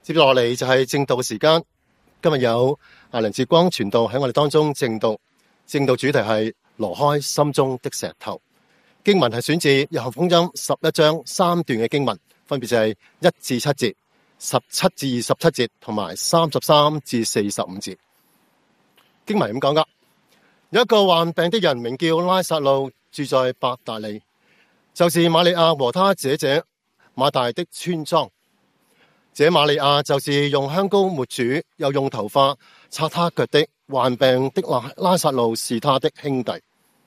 接落嚟就係正道嘅時間。今日有梁志光傳道喺我哋當中正道。正道主題係挪開心中的石頭。經文係選自約翰福音11章3段嘅經文，分別就係1至7節、17至27節同埋33至45節。經文咁講噶，有一個患病的人名叫拉撒路，住在伯大尼，就是瑪利亞和他姐姐馬大的村莊。這瑪利亞就是用香膏抹主，又用頭髮擦他腳的。患病的拉撒路是他的兄弟。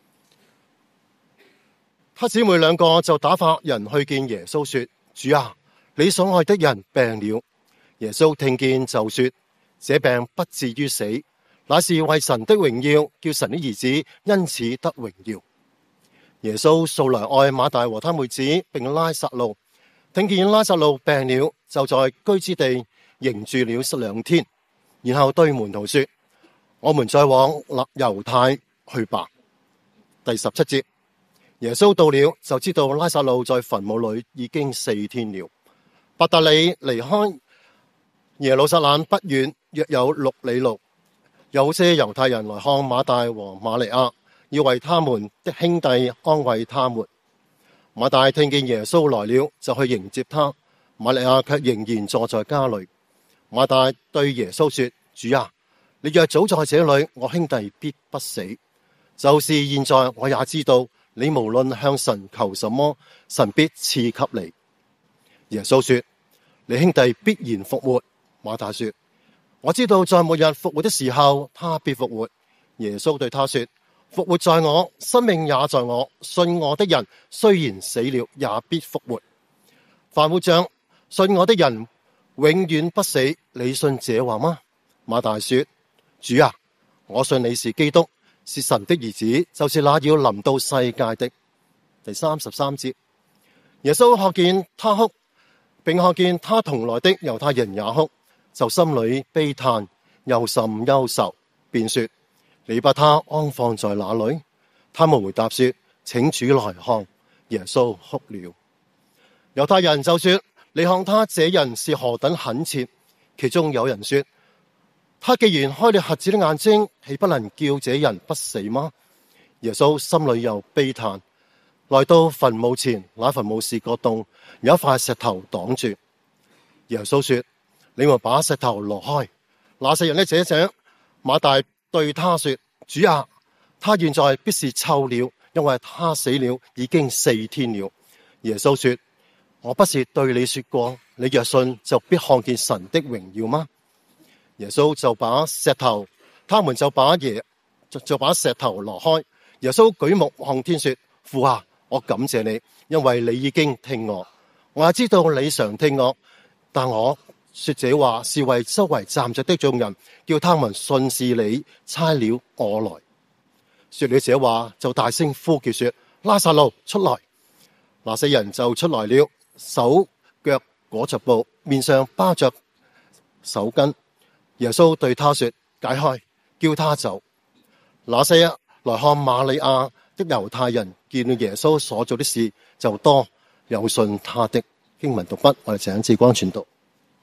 他姊妹兩個就打發人去見耶穌說：主啊，你所愛的人病了。耶穌聽見就說：這病不至於死，乃是為神的榮耀，叫神的兒子因此得榮耀。耶穌素來愛馬大和他妹子並拉撒路，聽見拉撒路病了，就在居之地仍住了2天，然後對門徒說：我們再往猶太去吧。第17節，耶穌到了，就知道拉撒路在墳墓裏已經4天了。伯大尼離開耶路撒冷不遠，約有6里路。有些猶太人來看馬大和瑪利亞，要為他們的兄弟安慰他們。馬大聽見耶穌來了，就去迎接他。瑪利亞卻仍然坐在家裏。馬大對耶穌說：主啊，你若早在這裏，我兄弟必不死。就是現在，我也知道你無論向神求什麼，神必賜給你。耶穌說：你兄弟必然復活。馬大說：我知道在末日復活的時候，他必復活。耶穌對他說：復活在我，生命也在我。信我的人雖然死了，也必復活。凡活着信我的人，永遠不死。你信這話嗎？馬大說：主啊，我信你是基督，是神的兒子，就是那要臨到世界的。第33節，耶穌看見他哭，並看見他同來的猶太人也哭，就心裏悲嘆，又甚憂愁，便說：你把他安放在哪裏？他們回答說：請主來看。耶穌哭了。猶太人就說：你看他這人是何等懇切。其中有人說：他既然開了瞎子的眼睛，豈不能叫這人不死嗎？耶穌心裏又悲嘆，來到墳墓前，那墳墓是個洞，有一塊石頭擋住。耶穌說：你們把石頭挪開。那世人的姐姐馬大對他說：主啊，他現在必是臭了，因為他死了已經4天了。耶穌說：我不是對你說過，你若信，就必看見神的榮耀嗎？耶穌就把石頭，他們就把石頭挪開。耶穌舉目向天說：父啊，我感謝你，因為你已經聽我。我也知道你常聽我，但我說這話是為周圍站着的眾人，叫他們信是你差了我來。說了這話，就大聲呼叫說：拉撒路出來！那些人就出來了，手腳裹着布，面上包着手巾。耶穌對他說：解開，叫他走。那些來看瑪利亞的猶太人見了耶穌所做的事，就多有信他的。經文讀畢，我哋請志光傳道。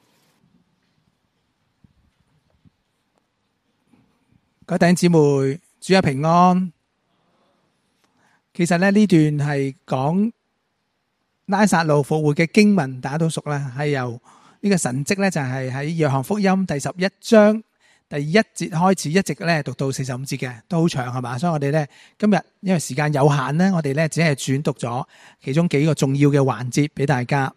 各位弟兄姊妹，主啊平安。其實呢段係講拉撒路復活嘅經文，大家都熟啦，係由呢個神蹟咧，就係喺約翰福音第11章第1節開始，一直咧讀到45節嘅，都好長係嘛？所以我哋咧今日因為時間有限咧，我哋咧只係轉讀咗其中幾個重要嘅環節俾大家。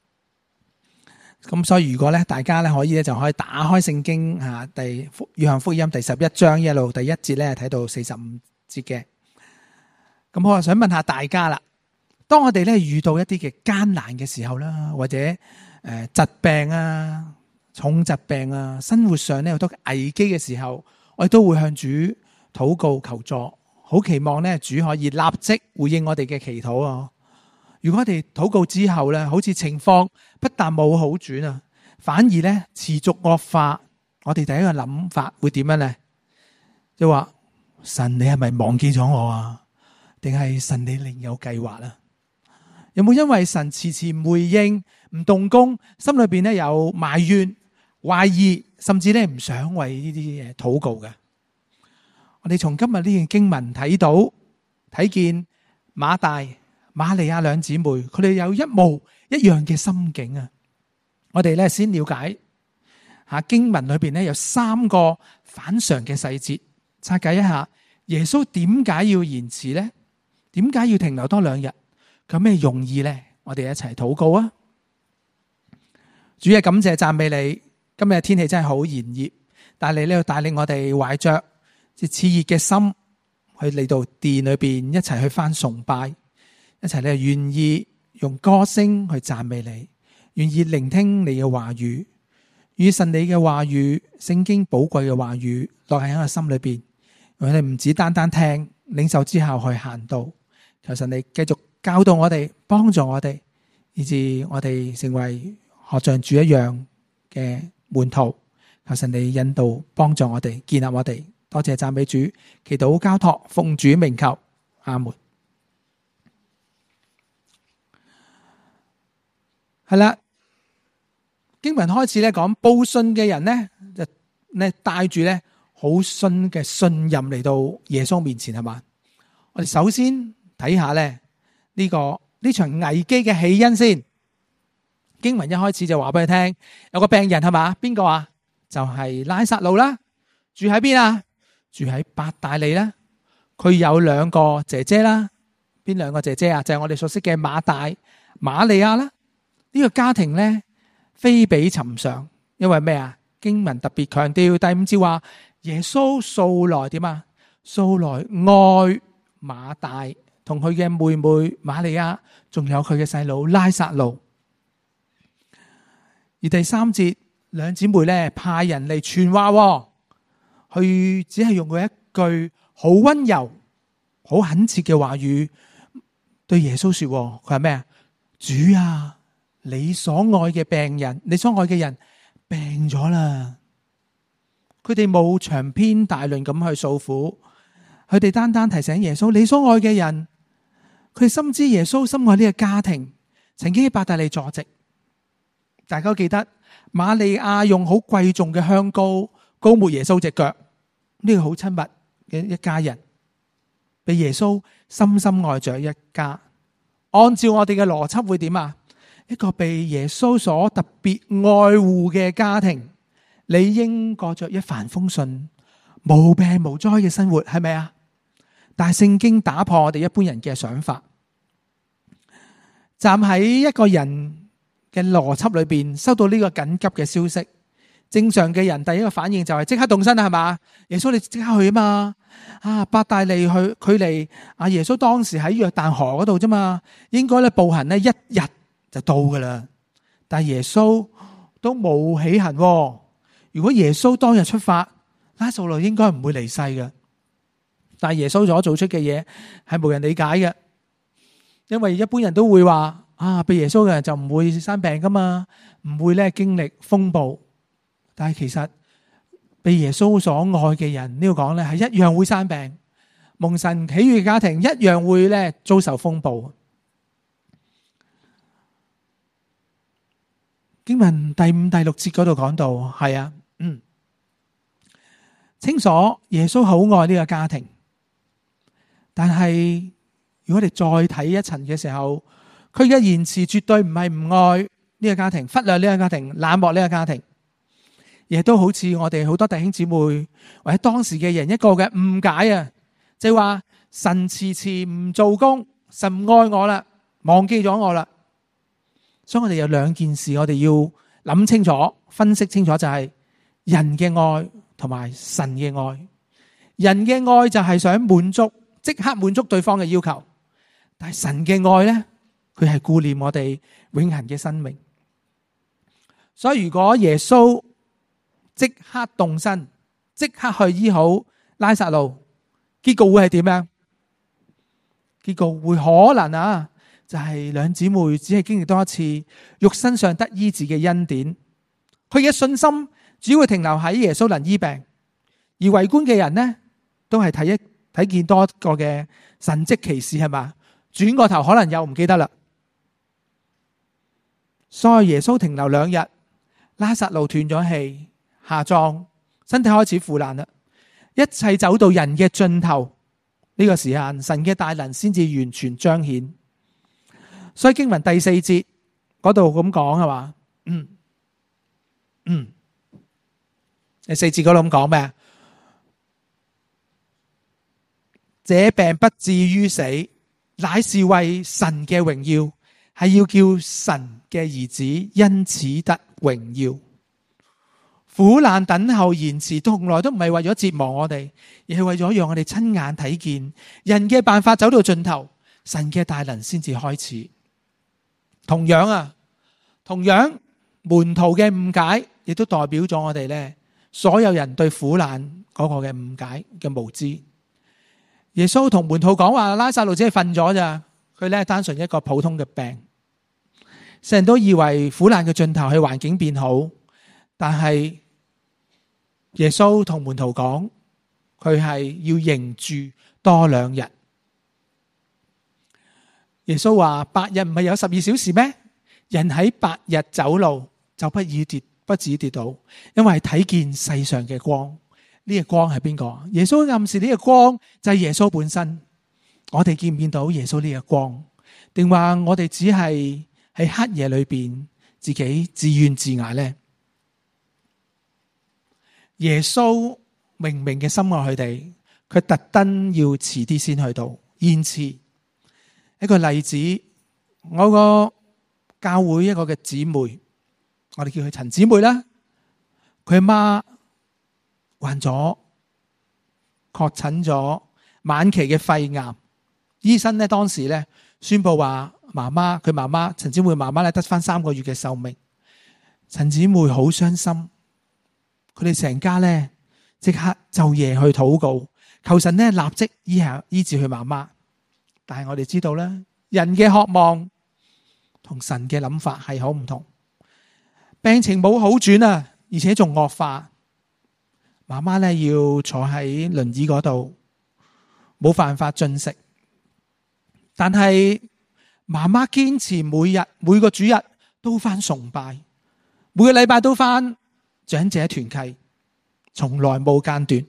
咁所以如果咧大家咧可以咧就可以打開聖經吓，約翰福音第11章一路第1節咧睇到45節嘅。咁我想問下大家啦，當我哋咧遇到一啲嘅艱難嘅時候啦，或者疾病啊、重疾病啊，生活上咧好多危機嘅時候，我哋都會向主禱告求助，好期望咧主可以立即回應我哋嘅祈禱啊！如果我哋禱告之後咧，好似情況不但冇好轉啊，反而咧持續惡化，我哋第一個諗法會點樣咧？就話神你係咪忘記咗我啊？定係神你另有計劃啊？有冇因為神遲遲唔回應、唔動工，心裏邊咧有埋怨， 懷疑，甚至咧唔想為呢啲嘢禱告嘅。我哋從今日呢段經文睇見馬大、瑪利亞兩姊妹，佢哋有一模一樣嘅心境啊！我哋咧先了解下經文裏邊咧有3個反常嘅細節，拆解一下耶穌點解要延遲呢？點解要停留多2日？有咩用意呢？我哋一齊禱告啊！主啊，感謝讚美你，今日天氣真係好炎熱，但係你呢度帶領我哋懷着熾熱嘅心去嚟到殿裏邊一齊去返崇拜，一齊咧願意用歌聲去讚美你，願意聆聽你嘅話語，與神你嘅話語、聖經寶貴嘅話語落喺我心裏邊，我哋唔止單單聽，領受之後去行道。求神你繼續教導我哋，幫助我哋，以致我哋成為學像主一樣嘅門徒。求神你引導幫助我哋，建立我哋。多謝讚美主，祈禱交託奉主名求，阿門。係啦，經文開始咧講報信嘅人呢，就咧帶住咧好深嘅信任嚟到耶穌面前，係嘛？我哋首先睇下咧呢場危機嘅起因先。經文一開始就話俾你聽，有個病人，係嘛？邊個啊？就係拉撒路啦。住喺邊啊？住喺伯大尼啦。佢有2個姐姐啦。邊2個姐姐啊？就係我哋熟悉嘅馬大、瑪利亞啦。呢個家庭咧非比尋常，因為咩啊？經文特別強調第5節話，耶穌素來點啊？素來愛馬大同佢嘅妹妹瑪利亞，仲有佢嘅細佬拉撒路。而第3節，兩姊妹咧派人嚟傳話，佢只係用佢一句好溫柔、好懇切嘅話語對耶穌說，佢係咩啊？主啊，你所愛嘅病人，你所愛嘅人病咗啦。佢哋冇長篇大論咁去訴苦，佢哋單單提醒耶穌，你所愛嘅人。佢哋深知耶穌深愛呢個家庭，曾經喺伯大尼坐席。大家都記得瑪利亞用好貴重嘅香膏膏抹耶穌隻腳，呢個好親密嘅一家人，被耶穌深深愛着一家。按照我哋嘅邏輯會點啊？一個被耶穌所特別愛護嘅家庭，理應過着一帆風順、無病無災嘅生活，係咪啊？但係聖經打破我哋一般人嘅想法，站喺一個人嘅邏輯裏邊，收到呢個緊急嘅消息，正常嘅人第一個反應就係即刻動身啦，係嘛？耶穌你即刻去啊嘛！啊，伯大尼去距離啊耶穌當時喺約旦河嗰度啫嘛，應該咧步行咧1日就到噶啦。但係耶穌都冇起行。如果耶穌當日出發，拉撒路應該唔會離世嘅。但係耶穌所做出嘅嘢係無人理解嘅，因為一般人都會話啊，被耶穌嘅人就唔會生病噶嘛，唔會咧經歷風暴。但係其實被耶穌所愛嘅人，呢度講咧係一樣會生病，蒙神喜悅嘅家庭一樣會咧遭受風暴。經文第5、第6節嗰度講到，係啊，清楚耶穌好愛呢個家庭，但係如果我哋再睇一層嘅時候，佢嘅言辭絕對唔係唔愛呢個家庭，忽略呢個家庭，冷漠呢個家庭，亦都好似我哋好多弟兄姊妹或者當時嘅人一個嘅誤解啊，就係話神遲遲唔做工，神唔愛我啦，忘記咗我啦。所以我哋有2件事，我哋要諗清楚、分析清楚，就係人嘅愛同埋神嘅愛。人嘅愛就係想即刻滿足對方嘅要求，但係神嘅愛呢，佢係顧念我哋永恆嘅生命。所以如果耶穌即刻動身，即刻去醫好拉撒路，結局會係點樣？結局會可能啊，就係兩姊妹只係經歷多一次肉身上得醫治嘅恩典，佢嘅信心只會停留喺耶穌能醫病，而圍觀嘅人呢，都係睇見多個嘅神蹟奇事，係嘛？轉個頭可能又唔記得啦。所以耶穌停留2日， 拉撒路斷咗氣，下葬，身體開始腐爛啦。一切走到人嘅盡頭，呢個時間神嘅大能先至完全彰顯。所以經文第4節嗰度咁講係嘛？第4節嗰度咁講咩？這病不至於死，乃是為神嘅榮耀，係要叫神嘅兒子因此得榮耀。苦難等候延遲，從來都唔係為咗折磨我哋，而係為咗讓我哋親眼睇見人嘅辦法走到盡頭，神嘅大能先至開始。同樣門徒嘅誤解，亦都代表咗我哋呢所有人對苦難嗰個嘅誤解嘅無知。耶穌同門徒講話，拉撒路只係瞓咗咋，佢呢單純一個普通嘅病。世人都以為苦難嘅盡頭係環境變好，但係耶穌同門徒講，佢係要仍住多2日。耶穌話8日唔係有12小時咩？人喺8日走路就不止跌倒，因為睇見世上嘅光。呢個光係邊個？耶穌暗示呢個光就係耶穌本身。我哋見唔見到耶穌呢個光？定話我哋只係喺黑夜裏邊自己自怨自艾呢？耶穌明明嘅心愛佢哋，佢特登要遲啲先去到，延遲。一個例子，我個教會一個嘅姊妹，我哋叫佢陳姊妹啦，佢阿媽確診咗晚期嘅肺癌，醫生呢當時呢宣布話佢媽媽陳姊妹媽媽呢得返3個月嘅壽命。陳姊妹好傷心，佢哋成家呢即刻晝夜去禱告，求神呢立即醫治佢媽媽。但係我哋知道咧，人嘅渴望同神嘅諗法係好唔同。病情冇好轉啊，而且仲惡化。媽媽咧要坐喺輪椅嗰度，冇辦法進食。但係媽媽堅持每個主日都返崇拜，每個禮拜都返長者團契，從來冇間斷。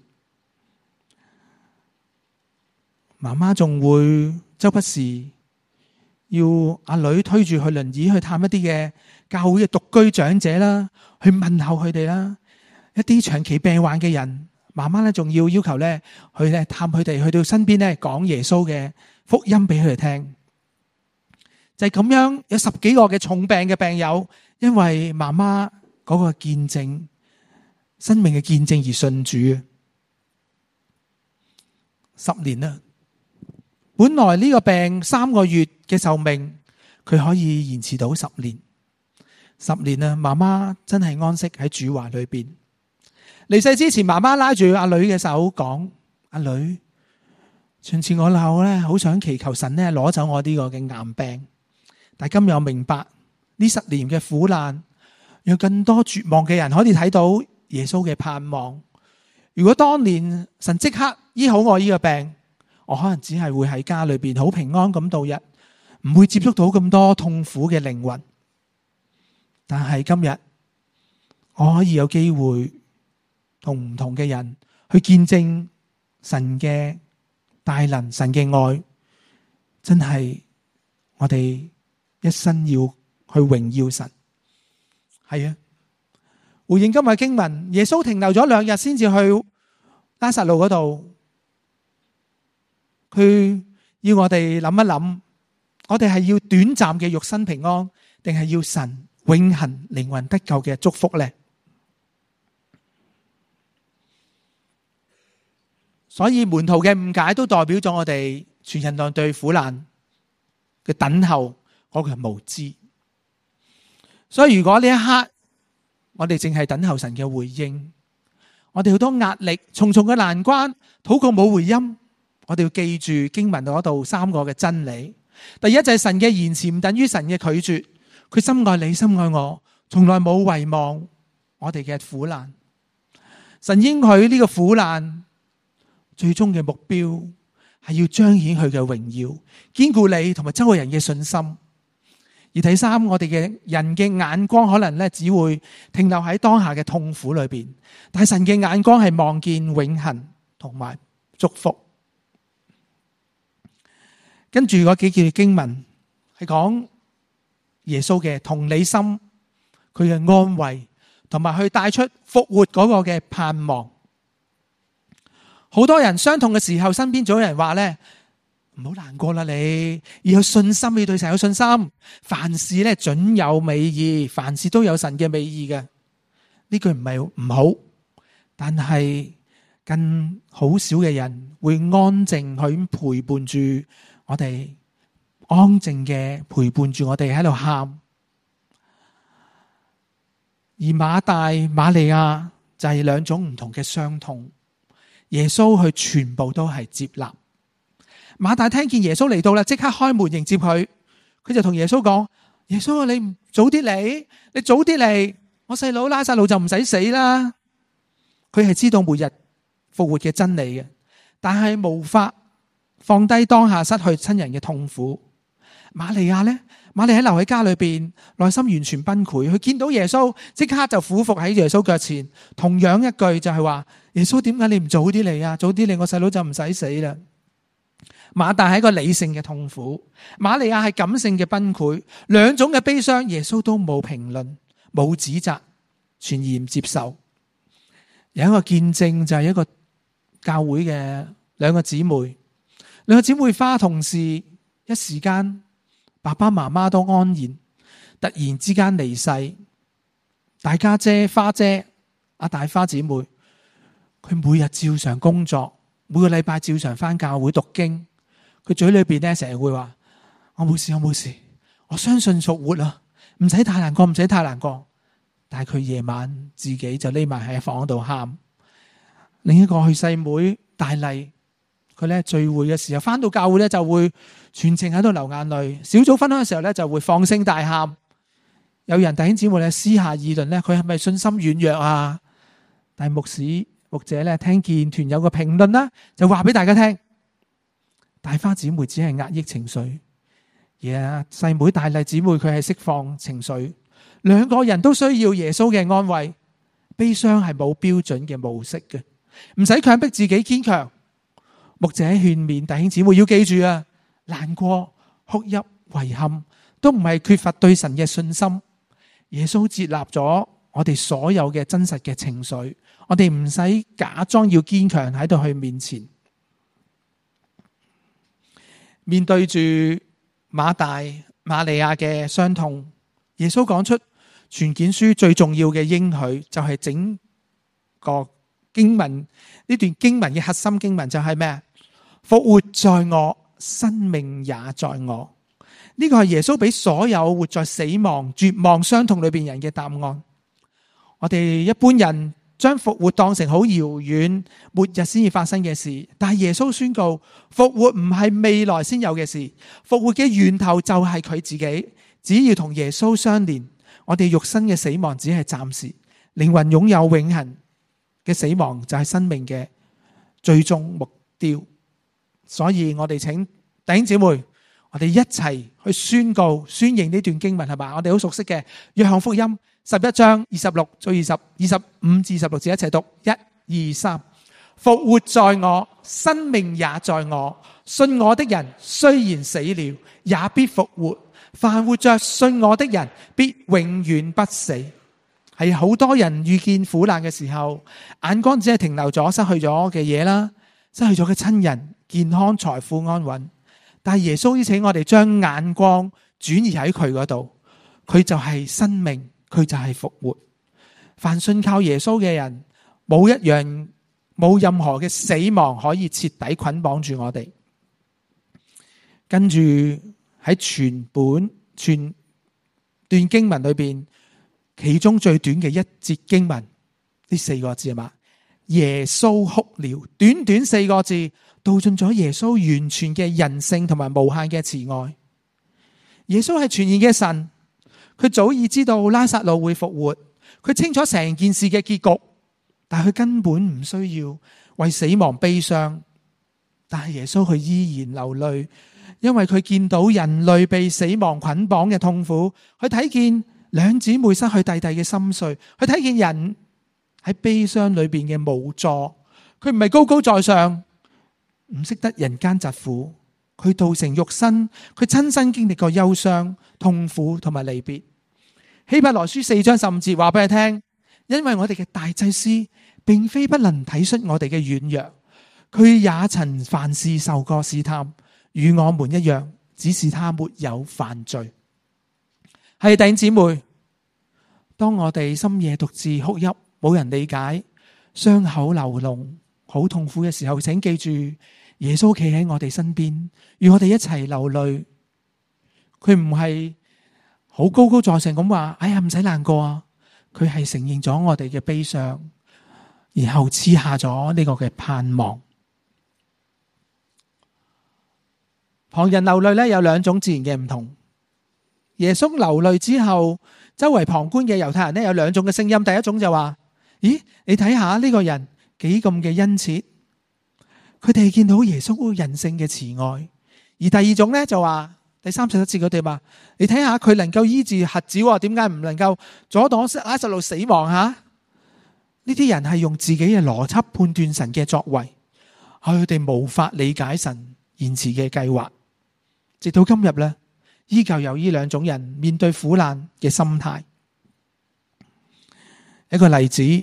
媽媽仲會周不時要阿女推住佢輪椅去探一啲嘅教會嘅獨居長者啦，去問候佢哋啦。一啲長期病患嘅人，媽媽咧仲要求咧去咧探佢哋，去到身邊咧講耶穌嘅福音俾佢哋聽。就係咁樣，有10幾個嘅重病嘅病友，因為媽媽嗰個見證，生命嘅見證而信主。10年啦。本來呢個病3個月嘅壽命，佢可以延遲到10年。10年啦，媽媽真係安息喺主懷裏邊。離世之前，媽媽拉住阿女嘅手講：阿女，上次我鬧咧，好想祈求神咧攞走我呢個嘅癌病。但係今日我明白呢10年嘅苦難，讓更多絕望嘅人可以睇到耶穌嘅盼望。如果當年神即刻醫好我呢個病，我可能只係會喺家裏邊好平安咁度日，唔會接觸到咁多痛苦嘅靈魂。但係今日我可以有機會同唔同嘅人去見證神嘅大能，神嘅愛，真係我哋一生要去榮耀神。係啊，回應今日經文，耶穌停留咗2日先至去拉撒路嗰度。佢要我哋諗一諗，我哋係要短暫嘅肉身平安，定係要神永恆靈魂得救嘅祝福呢？所以門徒嘅誤解都代表咗我哋全人類對苦難嘅等候嗰個無知。所以如果呢一刻我哋淨係等候神嘅回應，我哋好多壓力、重重嘅難關，禱告冇回音。我哋要記住經文嗰度3個嘅真理。第一就係神嘅延遲唔等於神嘅拒絕，佢深愛你，深愛我，從來冇遺忘我哋嘅苦難。神應許呢個苦難最終嘅目標係要彰顯佢嘅榮耀，堅固你同埋周圍人嘅信心。 而第三，我哋嘅人嘅眼光可能咧只會停留喺當下嘅痛苦裏邊，但係神嘅眼光係望見永恆同埋祝福。跟住嗰幾句經文係講耶穌嘅同理心，佢嘅安慰，同埋去帶出復活嗰個嘅盼望。好多人傷痛嘅時候，身邊總有人話咧，唔好難過啦，你要有信心，要對神有信心。凡事咧準有美意，凡事都有神嘅美意嘅。呢句唔係唔好，但係更好少嘅人會安靜去陪伴住我哋，安靜嘅陪伴住我哋喺度喊。而馬大、馬利亞就係兩種唔同嘅傷痛，耶穌佢全部都係接納。馬大聽見耶穌嚟到啦，即刻開門迎接佢。佢就同耶穌講：耶穌，你唔早啲嚟，你早啲嚟，我細佬拉撒路就唔使死啦。佢係知道末日復活嘅真理嘅，但係無法放低當下失去親人嘅痛苦。瑪利亞呢？瑪利亞留喺家裏邊，內心完全崩潰。佢見到耶穌，即刻就俯伏喺耶穌腳前，同樣一句就係話：耶穌，點解你唔早啲嚟啊？早啲嚟，我細佬就唔使死啦。馬大係一個理性嘅痛苦，瑪利亞係感性嘅崩潰，兩種嘅悲傷，耶穌都冇評論，冇指責，全然接受。有一個見證就係一個教會嘅兩個姊妹花同事，一時間爸爸媽媽都安然，突然之間離世。大家姐花姐阿大花姊妹，佢每日照常工作，每個禮拜照常返教會讀經。佢嘴裏邊咧成日會話：我冇事，我冇事，我相信復活啦，唔使太難過，唔使太難過。但係佢夜晚自己就匿埋喺房度喊。另一個佢細妹大麗，佢咧聚會嘅時候返到教會咧就會全程喺度流眼淚，小組分享嘅時候咧就會放聲大喊。有人弟兄姊妹咧私下議論咧，佢係咪信心軟弱啊？但係牧者咧聽見團友嘅評論啦，就話俾大家聽。大花姊妹只係壓抑情緒，而細妹大麗姊妹佢係釋放情緒。兩個人都需要耶穌嘅安慰。悲傷係冇標準嘅模式嘅，唔使強迫自己堅強。牧者勸勉弟兄姊妹要記住啊，難過、哭泣、遺憾都唔係缺乏對神嘅信心。耶穌接納咗我哋所有嘅真實嘅情緒，我哋唔使假裝要堅強喺度去面前。面對住馬大、馬利亞嘅傷痛，耶穌講出全卷書最重要嘅應許，就係整個經文，呢段經文嘅核心經文就係咩？復活在我，生命也在我。呢個係耶穌俾所有活在死亡、絕望、傷痛裏邊人嘅答案。我哋一般人將復活當成好遙遠、末日先至發生嘅事，但係耶穌宣告復活唔係未來先有嘅事，復活嘅源頭就係佢自己。只要同耶穌相連，我哋肉身嘅死亡只係暫時，靈魂擁有永恆嘅死亡就係生命嘅最終目標。所以我哋請弟兄姊妹，我哋一齊去宣告、宣認呢段經文，係嘛？我哋好熟悉嘅約翰福音11章26到25至26節，一齊讀1、2、3。復活在我，生命也在我。信我的人雖然死了，也必復活。凡活着信我的人，必永遠不死。係好多人遇見苦難嘅時候，眼光只係停留咗失去咗嘅嘢啦，失去咗嘅親人、健康、財富、安穩。但係耶穌邀請我哋將眼光轉移喺佢嗰度，佢就係生命，佢就係復活。凡信靠耶穌嘅人，冇任何嘅死亡可以徹底捆綁住我哋。跟住喺全段經文裏邊，其中最短嘅一節經文，呢4個字係嘛？耶穌哭了，短短4個字，道盡咗耶穌完全嘅人性同埋無限嘅慈愛。耶穌係全然嘅神，佢早已知道拉撒路會復活，佢清楚成件事嘅結局，但係佢根本唔需要為死亡悲傷。但係耶穌佢依然流淚， 因為佢見到人類被死亡捆綁嘅痛苦，佢睇見兩姊妹失去弟弟嘅心碎，佢睇見人喺悲傷裏邊嘅無助。佢唔係高高在上，唔識得人間疾苦，佢道成肉身，佢親身經歷過憂傷、痛苦同埋離別。希伯來書4章15節話俾佢聽，因為我哋嘅大祭司並非不能體恤我哋嘅軟弱，佢也曾凡事受過試探，與我們一樣，只是他沒有犯罪。係弟兄姊妹，當我哋深夜獨自哭泣，冇人理解，傷口流膿，好痛苦嘅時候，請記住耶穌企喺我哋身邊，與我哋一齊流淚。佢唔係好高高在上咁話，哎呀唔使難過啊！佢係承認咗我哋嘅悲傷，然後賜下咗呢個嘅盼望。旁人流淚咧有兩種自然嘅唔同。耶穌流淚之後，周圍旁觀嘅猶太人咧有兩種嘅聲音。第一種就話：咦，你睇下呢個人幾咁嘅殷切，佢哋見到耶穌人性嘅慈愛。而第二種咧就話，第31節佢哋話：你睇下佢能夠醫治瞎子，點解唔能夠阻擋拉撒路死亡吓？呢啲人係用自己嘅邏輯判斷神嘅作為，佢哋無法理解神延遲嘅計劃。直到今日咧，依舊有呢兩種人面對苦難嘅心態。一個例子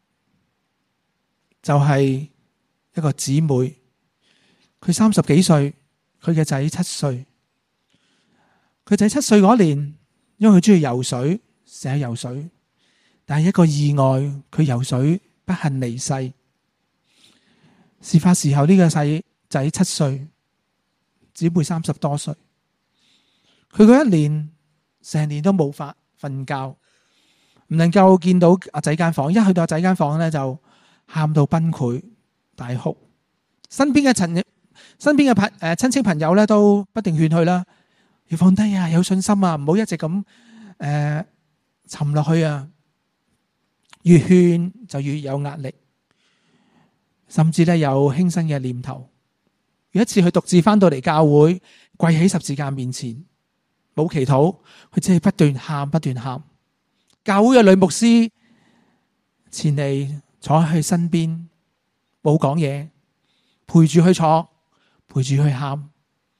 就係一個姊妹，佢30幾歲，佢嘅仔7歲。佢仔7歲嗰年，因為佢中意游水，成日游水，但係一個意外，佢游水不幸離世。事發時候呢個細仔7歲，姊妹30多歲。佢嗰一年成年都冇法瞓覺，唔能夠見到阿仔間房，一去到阿仔間房咧就喊到崩潰大哭。身邊嘅親戚朋友咧都不定勸佢啦，要放低啊，有信心啊，唔好一直咁沉落去啊。越勸就越有壓力，甚至咧有輕生嘅念頭。有一次佢獨自翻到嚟教會，跪喺十字架面前，冇祈禱，佢只係不斷喊不斷喊。教會嘅女牧師前嚟坐喺佢身邊，冇講嘢，陪住佢坐，陪住佢喊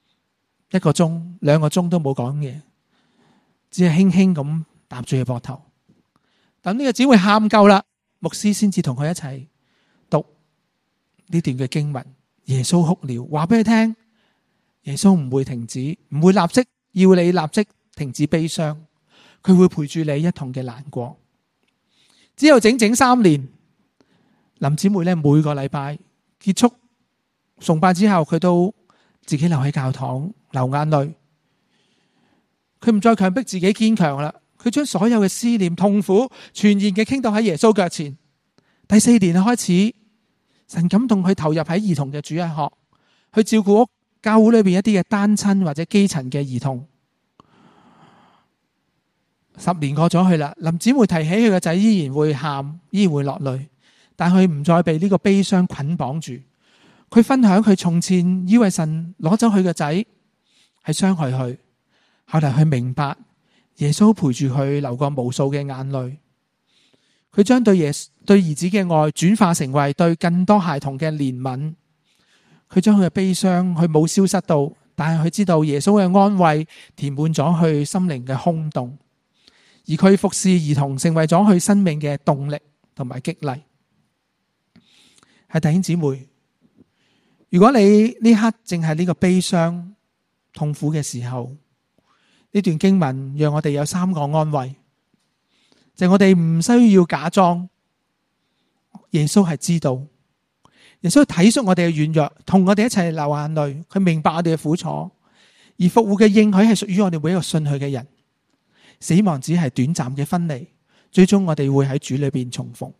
，1個鐘2個鐘都冇講嘢，只係輕輕咁搭住佢膊頭。等呢個姊妹喊夠啦，牧師先至同佢一齊讀呢段嘅經文。耶穌哭了，話俾佢聽，耶穌唔會停止，唔會立即要你立即停止悲傷，佢會陪住你一同嘅難過。之後整整3年，林姊妹咧每個禮拜結束崇拜之後，佢都自己留喺教堂流眼淚。佢唔再強迫自己堅強啦，佢將所有嘅思念、痛苦全然嘅傾倒喺耶穌腳前。第4年開始，神感動佢投入喺兒童嘅主日學，去照顧教會裏邊一啲嘅單親或者基層嘅兒童。10年過咗去啦，林姊妹提起佢個仔依然會喊，依然會落淚，但佢唔再被呢個悲傷捆綁住。佢分享佢從前以為神攞走佢個仔係傷害佢，後來佢明白耶穌陪住佢流過無數嘅眼淚。佢將對兒子嘅愛轉化成為對更多孩童嘅憐憫。佢將佢嘅悲傷佢冇消失到，但係佢知道耶穌嘅安慰填滿咗佢心靈嘅空洞，而佢服侍兒童成為咗佢生命嘅動力同埋激勵。係弟兄姊妹，如果你呢刻正係呢個悲傷痛苦嘅時候，呢段經文讓我哋有3個安慰，就係我哋唔需要假裝，耶穌係知道，耶穌體恤我哋嘅軟弱，同我哋一齊流眼淚，佢明白我哋嘅苦楚，而復活嘅應許係屬於我哋每一個信佢嘅人。死亡只係短暫嘅分離，最終我哋會喺主裏邊重逢。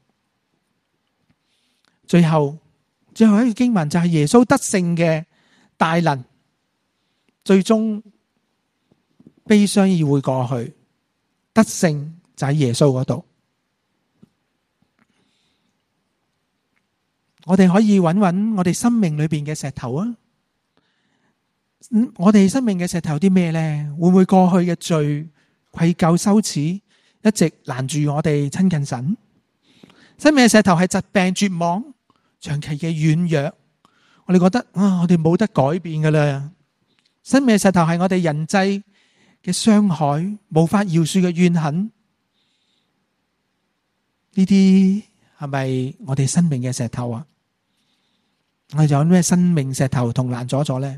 最後一個經文就係耶穌得勝嘅大能，最終悲傷已會過去，得勝就喺耶穌嗰度。我哋可以揾揾我哋生命裏邊嘅石頭啊， 我哋生命嘅石頭有啲咩呢？會唔會過去嘅罪、愧疚、羞恥一直攔住我哋親近神？生命嘅石頭係疾病、絕望、長期嘅軟弱，我哋覺得我哋冇得改變噶啦。生命嘅石頭係我哋人際嘅傷害，無法饒恕嘅怨恨，呢啲係咪我哋生命嘅石頭啊？我哋有咩生命石頭同攔阻咗呢？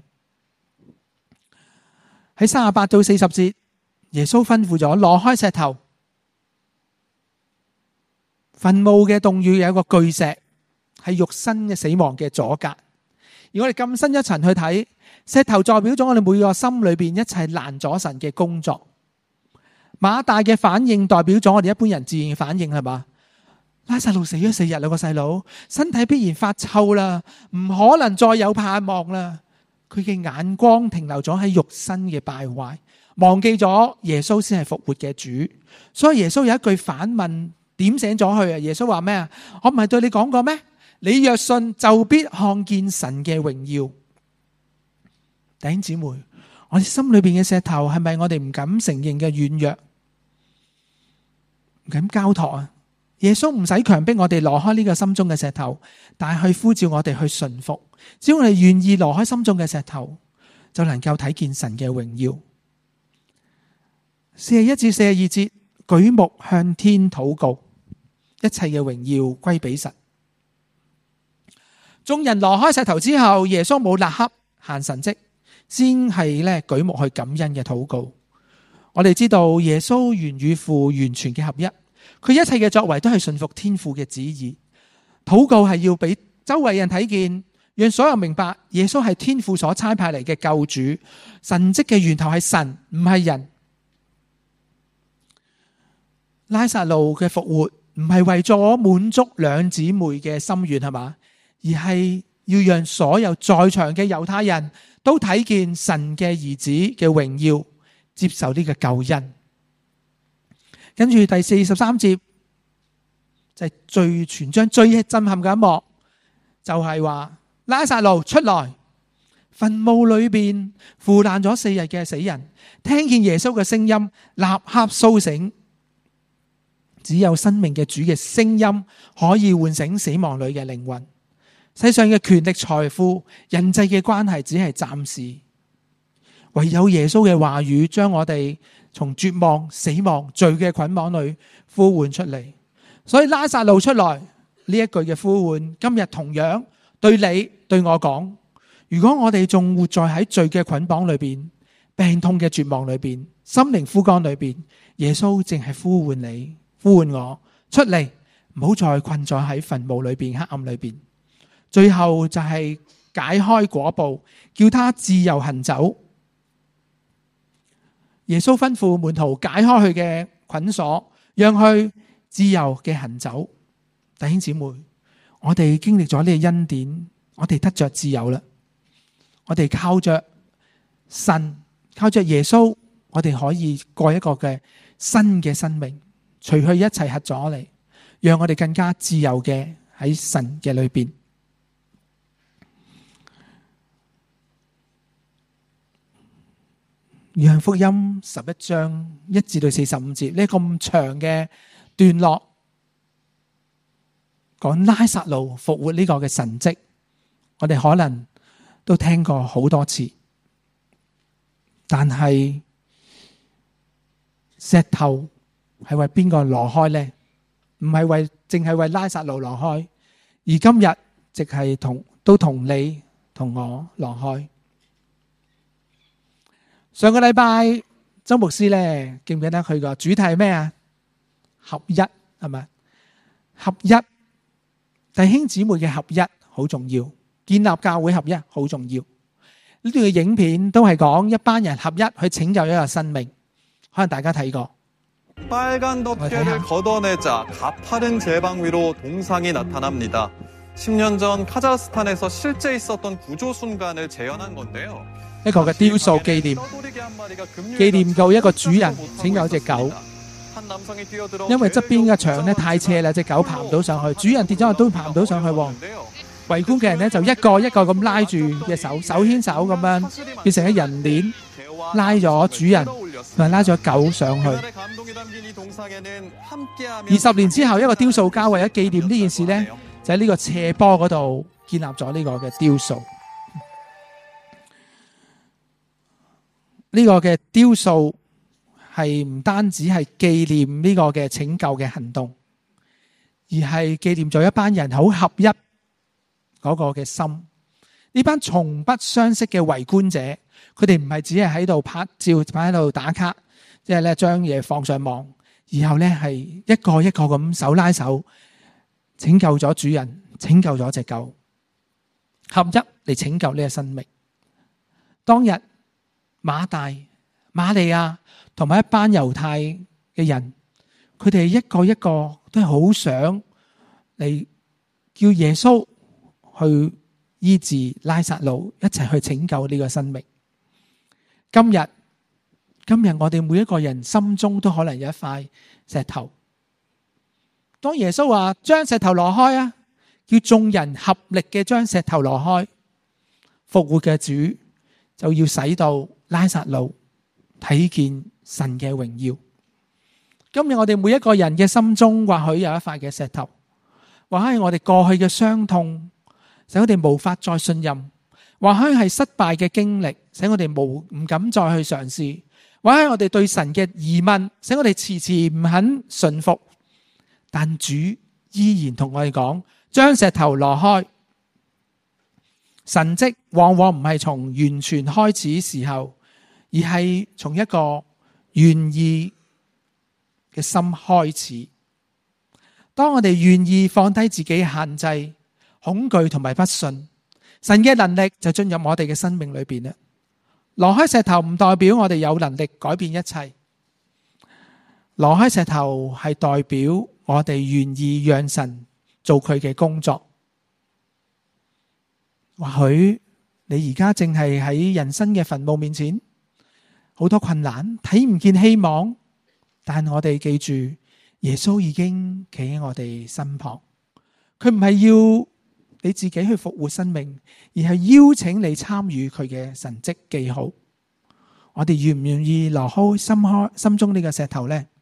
喺38到40節，耶穌吩咐咗攞開石頭。墳墓嘅洞穴有一個巨石，係肉身嘅死亡嘅阻隔。而我哋更深一層去睇，石頭代表咗我哋每個心裏邊一切攔阻神嘅工作。馬大嘅反應代表咗我哋一般人自然嘅反應，係嘛？拉撒路死咗4日，兩個細佬身體必然發臭啦，唔可能再有盼望啦。佢嘅眼光停留咗喺肉身嘅敗壞，忘記咗耶穌先係復活嘅主。所以耶穌有一句反問點醒咗佢啊！耶穌話咩啊？我唔係對你講過咩？你若信，就必看見神嘅榮耀。弟兄姊妹，我哋心裏邊嘅石頭係咪我哋唔敢承認嘅軟弱，唔敢交託啊？耶穌唔使強迫我哋攞開呢個心中嘅石頭，但係去呼召我哋去順服。只要我哋願意攞開心中嘅石頭，就能夠睇見神嘅榮耀。41至42節，舉目向天禱告，一切嘅榮耀歸俾神。眾人攞開石頭之後，耶穌冇立刻行神蹟，先係咧舉目去感恩嘅禱告。我哋知道耶穌原與父完全嘅合一，佢一切嘅作為都係順服天父嘅旨意。禱告係要俾周圍人睇見，讓所有明白耶穌係天父所差派嚟嘅救主，神蹟嘅源頭係神，唔係人。拉撒路嘅復活唔係為咗滿足兩姊妹嘅心願，係嘛？而係要讓所有在場嘅猶太人都睇見神嘅兒子嘅榮耀，接受呢個救恩。跟住第43節就係最全章最震撼嘅一幕，就係話拉撒路出來，墳墓裏邊腐爛咗4日嘅死人，聽見耶穌嘅聲音，立刻甦醒。只有生命嘅主嘅聲音可以喚醒死亡裏嘅靈魂。世上嘅權力、財富、人際嘅關係只係暫時，唯有耶穌嘅話語將我哋從絕望、死亡、罪嘅捆綁裏呼喚出嚟。所以拉撒路出來呢一句嘅呼喚，今日同樣對你對我講，如果我哋仲活在喺罪嘅捆綁裏邊、病痛嘅絕望裏邊、心靈枯乾裏邊，耶穌正係呼喚你、呼喚我出嚟，唔好再困在喺墳墓裏邊、黑暗裏邊。最後就係解開裹布，叫他自由行走。耶穌吩咐門徒解開佢嘅捆鎖，讓佢自由嘅行走。弟兄姊妹，我哋經歷咗呢個恩典，我哋得着自由啦。我哋靠着神，靠着耶穌，我哋可以過一個嘅新嘅生命，除去一切核阻嚟，讓我哋更加自由嘅喺神嘅裏邊。約翰福音11章1至到45節，呢咁長嘅段落，講拉撒路復活呢個嘅神蹟，我哋可能都聽過好多次，但係石頭係為邊個挪開呢？唔係淨係為拉撒路挪開，而今日即係都同你同我挪開。上個禮拜周牧師咧，記唔記得佢個主題係咩啊？合一，係咪？合一，弟兄姊妹嘅合一好重要，建立教會合一好重要。呢段嘅影片都係講一班人合一去拯救一個生命，可能大家睇過。 빨간 덮개를 걷어내자 가파른 제방 위로 동상이 나타납니다. 10년 전 카자흐스탄에서 실제 있었던 구조 순간을 재현한 건데요. 一個嘅雕塑紀念到一個主人拯救隻狗，因為側邊嘅牆咧太斜啦，隻狗爬唔到上去，主人跌咗落都爬唔到上去喎。 圍觀嘅人咧就一個一個咁拉住隻手，手牽手咁樣變成一人鏈，拉咗主人同埋拉咗狗上去。20年之後，一個雕塑家為咗紀念呢件事咧，就喺呢個斜坡嗰度建立咗呢個嘅雕塑。呢個嘅雕塑係唔單止係紀念呢個嘅拯救嘅行動，而係紀念咗一班人好合一嗰個嘅心。呢班從不相識嘅圍觀者，佢哋唔係只係喺度拍照、擺喺度打卡，即係咧將嘢放上網，然後咧係一個一個咁手拉手拯救咗主人，拯救咗隻狗，合一嚟拯救呢個生命。當日馬大、瑪利亞同埋一班猶太嘅人，佢哋一個一個都係好想嚟叫耶穌去醫治拉撒路，一齊去拯救呢個生命。今日我哋每一個人心中都可能有一塊石頭。當耶穌話將石頭挪開啊，叫眾人合力嘅將石頭挪開，復活嘅主就要使到拉撒路睇見神嘅榮耀。今日我哋每一個人嘅心中或許有一塊嘅石頭，或許係我哋過去嘅傷痛，使我哋無法再信任；或許係失敗嘅經歷，使我哋唔敢再去嘗試；或許係我哋對神嘅疑問，使我哋遲遲唔肯順服。但主依然同我哋講，將石頭挪開。神蹟往往唔係從完全開始時候，而係從一個願意嘅心開始。當我哋願意放低自己嘅限制、恐懼同埋不信，神嘅能力就進入我哋嘅生命裏邊啦。挪開石頭唔代表我哋有能力改變一切，挪開石頭係代表我哋願意讓神做佢嘅工作。或許你而家正係喺人生嘅墳墓面前，好多困難，睇唔見希望，但我哋記住，耶穌已經企喺我哋身旁。佢唔係要你自己去復活生命，而係邀請你參與佢嘅神蹟記號。我哋願唔願意挪開心中呢個石頭呢？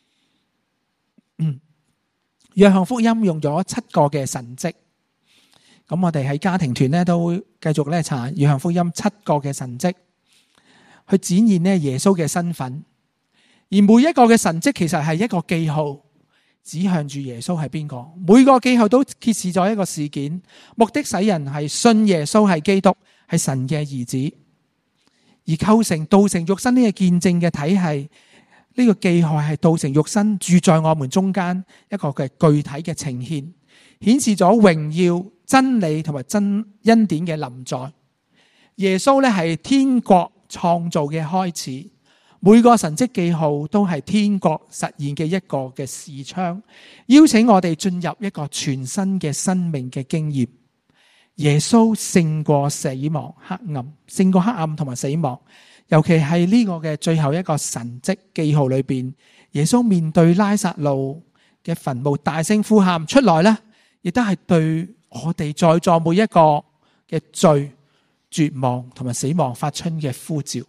約翰福音用咗7個嘅神蹟。咁我哋喺家庭團咧都會繼續咧查約翰福音7個嘅神蹟，去展現咧耶穌嘅身份。而每一個嘅神蹟其實係一個記號，指向住耶穌係邊個。每個記號都揭示咗一個事件，目的使人係信耶穌係基督，係神嘅兒子，而構成道成肉身呢個見證嘅體系。呢個記號係道成肉身住在我們中間一個嘅具體嘅呈現，顯示咗榮耀、真理同埋真恩典嘅臨在。耶穌咧係天國創造嘅開始，每個神蹟記號都係天國實現嘅一個嘅視窗，邀請我哋進入一個全新嘅生命嘅經驗。耶穌勝過死亡、黑暗，勝過黑暗同埋死亡。尤其係呢個嘅最後一個神蹟記號裏邊，耶穌面對拉撒路嘅墳墓大聲呼喊出來咧，亦都係對我哋在座每一個嘅罪、絕望同埋死亡發出嘅呼召。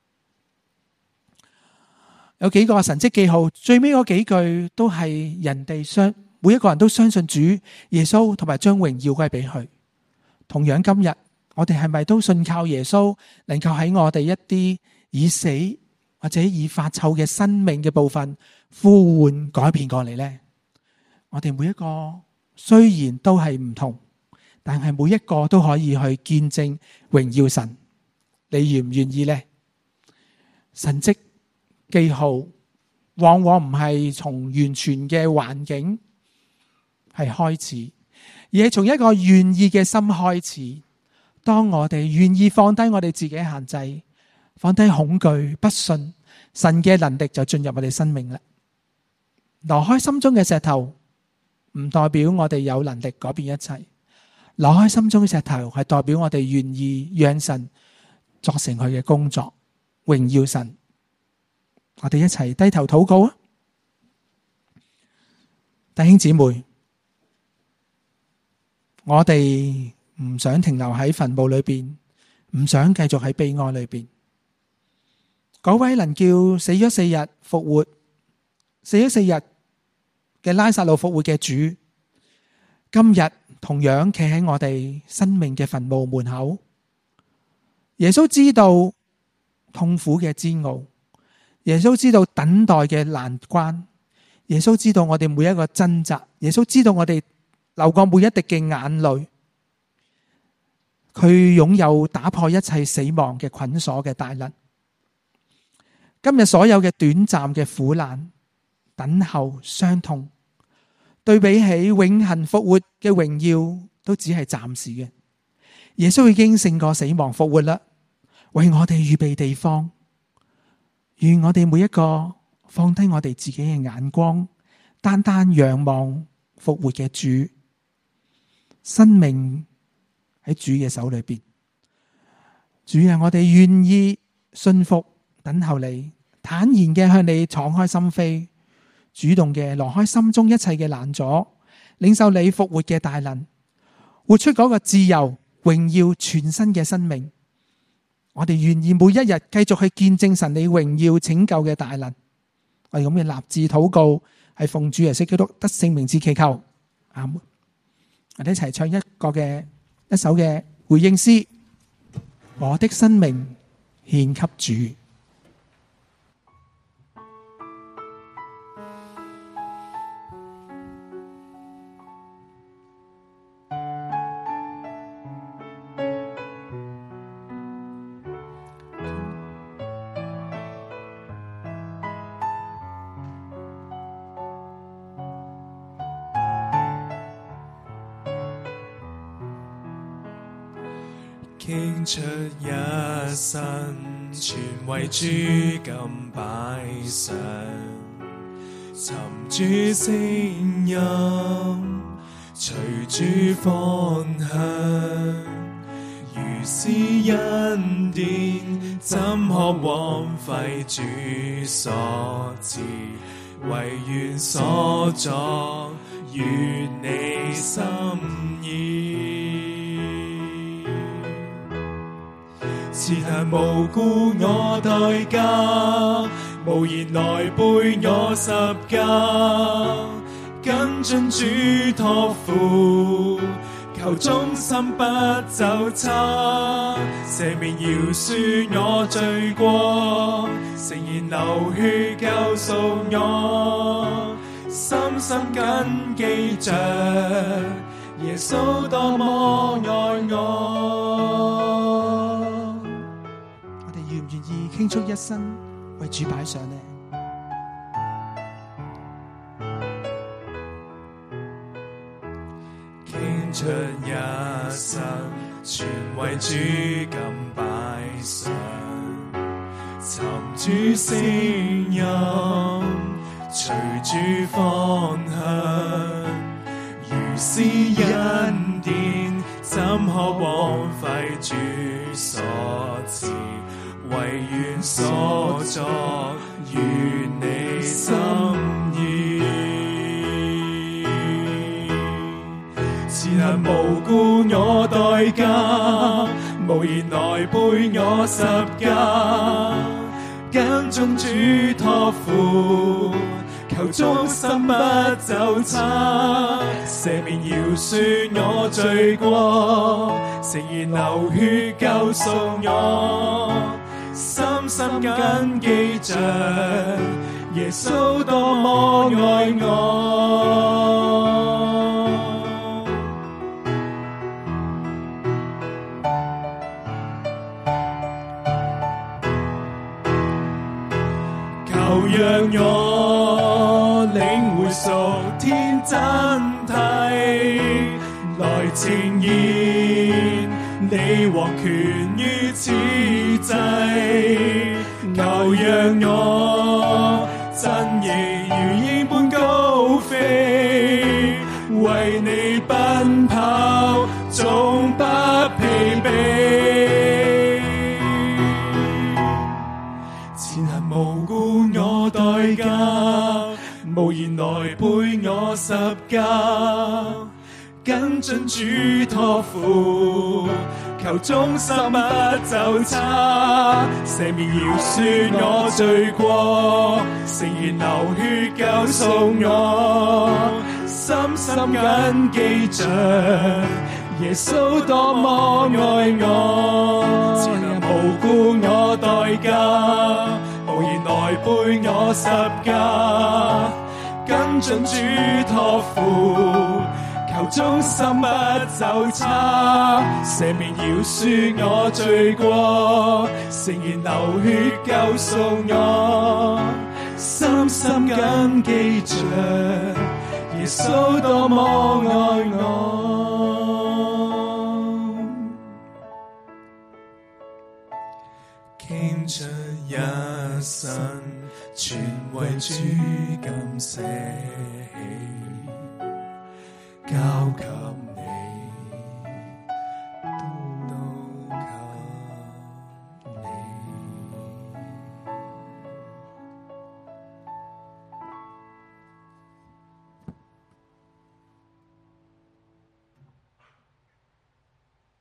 有幾個神蹟記號，最尾嗰幾句都係人哋每一個人都相信主耶穌，同埋將榮耀歸俾佢。同樣今日我哋係咪都信靠耶穌，能夠喺我哋一啲已死或者已發臭嘅生命嘅部分呼喚改變過嚟呢？我哋每一個雖然都係唔同，但係每一個都可以去見證榮耀神。你願唔願意呢？神蹟記號往往唔係從完全嘅環境係開始，而係從一個願意嘅心開始。當我哋願意放低我哋自己嘅限制，放低恐懼、不信，神嘅能力就進入我哋生命啦。挪開心中嘅石頭，唔代表我哋有能力改變一切。挪開心中嘅石頭，係代表我哋願意讓神作成佢嘅工作，榮耀神。我哋一齊低頭禱告啊！弟兄姊妹， 我哋唔想停留喺墳墓裏邊，唔想繼續喺悲哀裏邊。嗰位能叫死咗4日復活、死咗4日嘅拉撒路復活嘅主，今日同樣企喺我哋生命嘅墳墓門口。耶穌知道痛苦嘅煎熬，耶穌知道等待嘅難關，耶穌知道我哋每一個掙扎，耶穌知道我哋流過每一滴嘅眼淚。佢擁有打破一切死亡嘅捆鎖嘅大能。今日所有嘅短暫嘅苦難、等候、傷痛，對比起永恆復活嘅榮耀，都只係暫時嘅。耶穌已經勝過死亡復活啦，為我哋預備地方。願我哋每一個放低我哋自己嘅眼光，單單仰望復活嘅主。生命喺主嘅手裏邊。主啊，我哋願意信服等候你，坦然嘅向你敞開心扉，主動嘅挪開心中一切嘅攔阻，領受你復活嘅大能，活出嗰個自由、榮耀、全新嘅生命。我哋願意每一日繼續去見證神你榮耀拯救嘅大能。我哋咁嘅立志禱告，係奉主耶穌基督得聖名之祈求。阿門。我哋一齊唱一首嘅回應詩，我的生命獻給主。 傾出一生，全為主甘擺上，尋主聲音，隨主方向，如是恩典，怎可枉費主所賜，唯願所作，如你心意。賜下無故我代價，無言來背我十架，跟進主託付，求忠心不走差，赦免饒恕我罪過，誠然流血救贖我，深深謹記着耶穌多麼愛我。 願意傾出一生為主擺上呢？ 傾出一生，全為主甘擺上，尋主聲音，隨主方向，如是恩典，怎可枉費主所賜，唯願所作，如你心意。賜下無故我代價，無言來背我十架，跟進主託付，求忠心不走差，赦免饒恕我罪過，誠然流血救贖我，深深謹記着耶穌多麼愛我。求讓我領會屬天真諦，來呈現你獲權於此際。求讓我真意如鷹般高飛，為你奔跑總不疲憊。前行無故我代價，無言來背我十架， 跟進主託付，求終生不走差，赦免饒恕我罪過，誠然流血救贖我，深深謹記着耶穌多麼愛我，前人無故我代價，無言來背我十架，跟進主託付，求終生不走差，赦免饒恕我罪過，誠然流血救贖我，深深謹記着耶穌多麼愛我，傾出一生全為主甘捨棄，交給